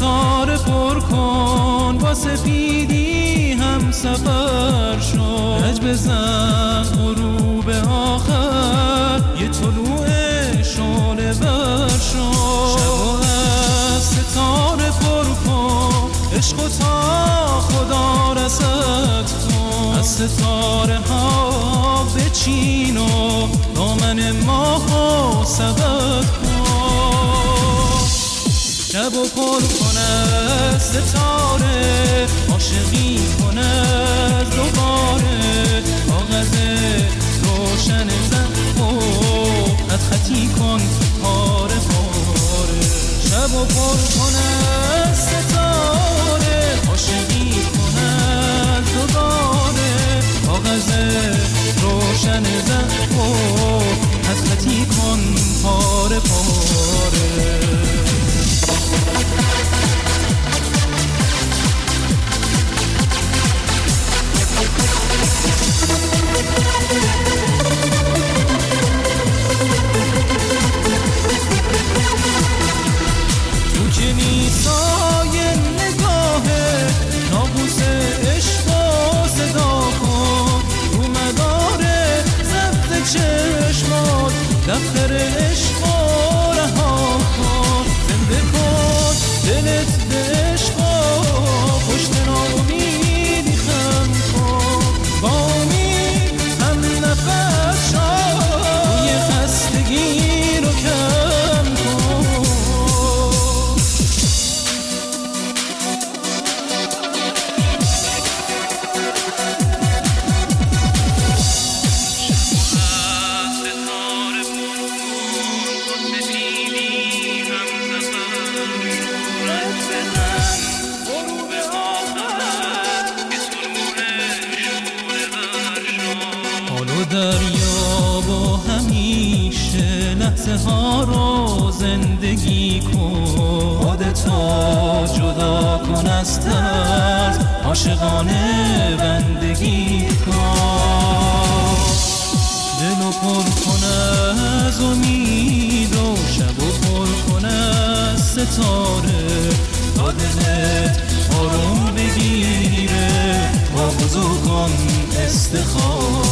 ستاره پر کن، با سفیدی هم سفر شو. رج بزن غروب آخر، یه طلوع شعله ور شو. شب از ستاره پر کن، عشق و تا خدا رسد کن. از ستاره ها بچین و دامن ماهو سبد کن. شب و پر کن از ستاره، عاشقی کن از دوباره. کاغذ روشن زن و خط خطی کن پاره پاره. شب و پر کن از ستاره، عاشقی کن از دوباره. کاغذ روشن زن و خط خطی کن پاره پاره. تو که نیسای نگاهه، ناقوس عشق و صدا کن. رو مدار ضبط چشمات، دفتر عشق و رها کن. زنده کن دلت به عشق و پشت ناامیدی خم کن. با امید هم نفس شو، روی خستگی رو کم کن. دریا با همیشه لحظه ها رو زندگی کن. خودتو جدا کن از ترس، عاشقانه بندگی کن. دلو پر کن از امید و شبو پر کن از ستاره. تا دلت آروم بگیره، با وضو کن استخاره.